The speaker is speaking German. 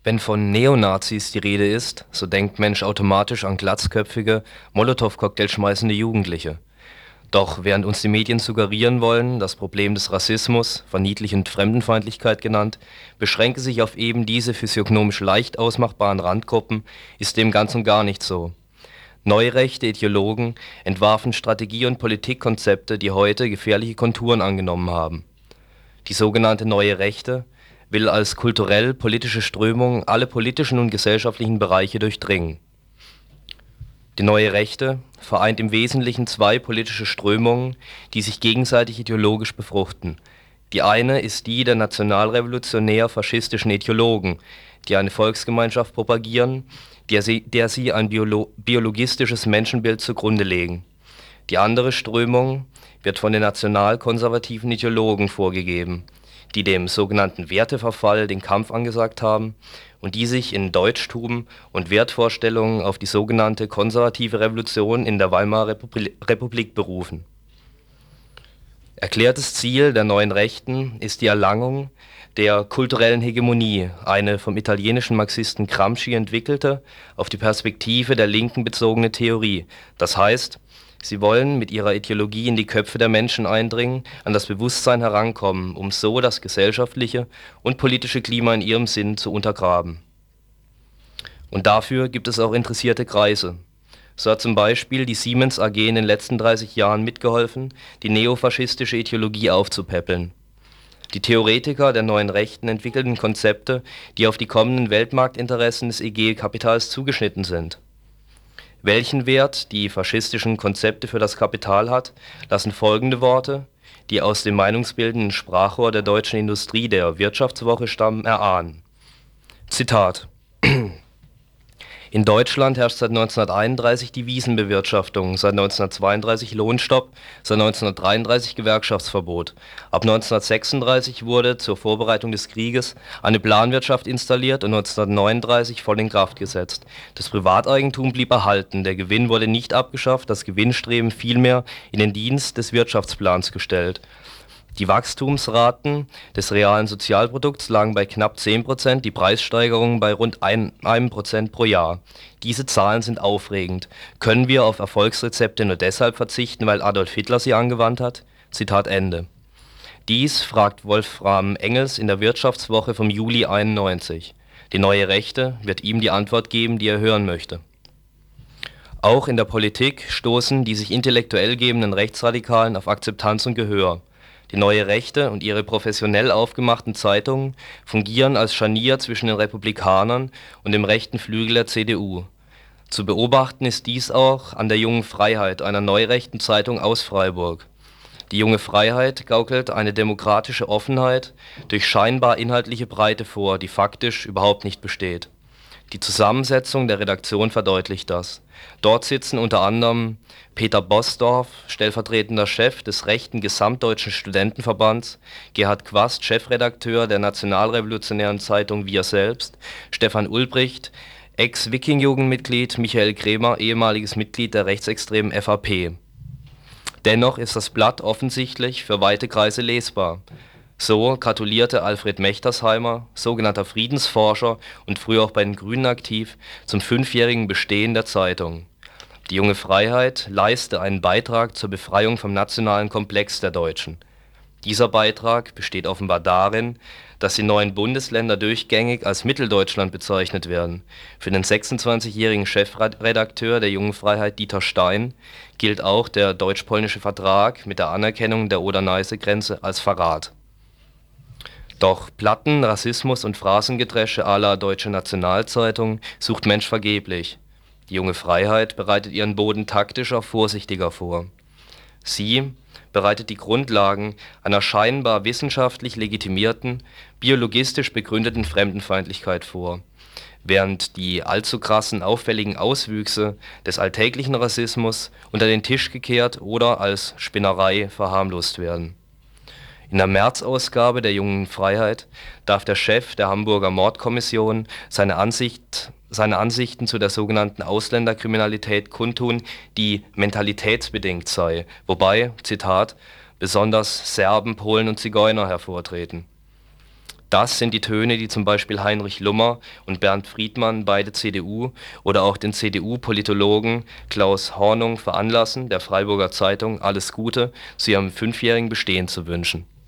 Wenn von Neonazis die Rede ist, so denkt Mensch automatisch an glatzköpfige, Molotow-Cocktail schmeißende Jugendliche. Doch während uns die Medien suggerieren wollen, das Problem des Rassismus, verniedlichend Fremdenfeindlichkeit genannt, beschränke sich auf eben diese physiognomisch leicht ausmachbaren Randgruppen, ist dem ganz und gar nicht so. Neurechte Ideologen entwarfen Strategie- und Politikkonzepte, die heute gefährliche Konturen angenommen haben. Die sogenannte Neue Rechte will als kulturell-politische Strömung alle politischen und gesellschaftlichen Bereiche durchdringen. Die Neue Rechte vereint im Wesentlichen zwei politische Strömungen, die sich gegenseitig ideologisch befruchten. Die eine ist die der nationalrevolutionär-faschistischen Ideologen, die eine Volksgemeinschaft propagieren, der sie ein biologistisches Menschenbild zugrunde legen. Die andere Strömung wird von den nationalkonservativen Ideologen vorgegeben, die dem sogenannten Werteverfall den Kampf angesagt haben und die sich in Deutschtum und Wertvorstellungen auf die sogenannte konservative Revolution in der Weimarer Republik berufen. Erklärtes Ziel der Neuen Rechten ist die Erlangung der kulturellen Hegemonie, eine vom italienischen Marxisten Gramsci entwickelte, auf die Perspektive der Linken bezogene Theorie. Das heißt, sie wollen mit ihrer Ideologie in die Köpfe der Menschen eindringen, an das Bewusstsein herankommen, um so das gesellschaftliche und politische Klima in ihrem Sinn zu untergraben. Und dafür gibt es auch interessierte Kreise. So hat zum Beispiel die Siemens AG in den letzten 30 Jahren mitgeholfen, die neofaschistische Ideologie aufzupäppeln. Die Theoretiker der Neuen Rechten entwickelten Konzepte, die auf die kommenden Weltmarktinteressen des EG-Kapitals zugeschnitten sind. Welchen Wert die faschistischen Konzepte für das Kapital hat, lassen folgende Worte, die aus dem meinungsbildenden Sprachrohr der deutschen Industrie der Wirtschaftswoche stammen, erahnen. Zitat: In Deutschland herrscht seit 1931 die Wiesenbewirtschaftung, seit 1932 Lohnstopp, seit 1933 Gewerkschaftsverbot. Ab 1936 wurde zur Vorbereitung des Krieges eine Planwirtschaft installiert und 1939 voll in Kraft gesetzt. Das Privateigentum blieb erhalten, der Gewinn wurde nicht abgeschafft, das Gewinnstreben vielmehr in den Dienst des Wirtschaftsplans gestellt. Die Wachstumsraten des realen Sozialprodukts lagen bei knapp 10%, die Preissteigerungen bei rund 1% pro Jahr. Diese Zahlen sind aufregend. Können wir auf Erfolgsrezepte nur deshalb verzichten, weil Adolf Hitler sie angewandt hat? Zitat Ende. Dies fragt Wolfram Engels in der Wirtschaftswoche vom Juli 91. Die Neue Rechte wird ihm die Antwort geben, die er hören möchte. Auch in der Politik stoßen die sich intellektuell gebenden Rechtsradikalen auf Akzeptanz und Gehör. Die Neue Rechte und ihre professionell aufgemachten Zeitungen fungieren als Scharnier zwischen den Republikanern und dem rechten Flügel der CDU. Zu beobachten ist dies auch an der Jungen Freiheit, einer neurechten Zeitung aus Freiburg. Die Junge Freiheit gaukelt eine demokratische Offenheit durch scheinbar inhaltliche Breite vor, die faktisch überhaupt nicht besteht. Die Zusammensetzung der Redaktion verdeutlicht das. Dort sitzen unter anderem Peter Bosdorf, stellvertretender Chef des rechten Gesamtdeutschen Studentenverbands, Gerhard Quast, Chefredakteur der nationalrevolutionären Zeitung Wir selbst, Stefan Ulbricht, Ex-Wiking-Jugendmitglied, Michael Kremer, ehemaliges Mitglied der rechtsextremen FAP. Dennoch ist das Blatt offensichtlich für weite Kreise lesbar. So gratulierte Alfred Mechtersheimer, sogenannter Friedensforscher und früher auch bei den Grünen aktiv, zum 5-jährigen Bestehen der Zeitung. Die Junge Freiheit leiste einen Beitrag zur Befreiung vom nationalen Komplex der Deutschen. Dieser Beitrag besteht offenbar darin, dass die neuen Bundesländer durchgängig als Mitteldeutschland bezeichnet werden. Für den 26-jährigen Chefredakteur der Jungen Freiheit Dieter Stein gilt auch der deutsch-polnische Vertrag mit der Anerkennung der Oder-Neiße-Grenze als Verrat. Doch Platten, Rassismus und Phrasengedresche à la Deutsche Nationalzeitung sucht Mensch vergeblich. Die Junge Freiheit bereitet ihren Boden taktischer, vorsichtiger vor. Sie bereitet die Grundlagen einer scheinbar wissenschaftlich legitimierten, biologistisch begründeten Fremdenfeindlichkeit vor, während die allzu krassen, auffälligen Auswüchse des alltäglichen Rassismus unter den Tisch gekehrt oder als Spinnerei verharmlost werden. In der März-Ausgabe der Jungen Freiheit darf der Chef der Hamburger Mordkommission seine Ansichten zu der sogenannten Ausländerkriminalität kundtun, die mentalitätsbedingt sei, wobei, Zitat, besonders Serben, Polen und Zigeuner hervortreten. Das sind die Töne, die zum Beispiel Heinrich Lummer und Bernd Friedmann, beide CDU, oder auch den CDU-Politologen Klaus Hornung veranlassen, der Freiburger Zeitung alles Gute zu ihrem 5-jährigen Bestehen zu wünschen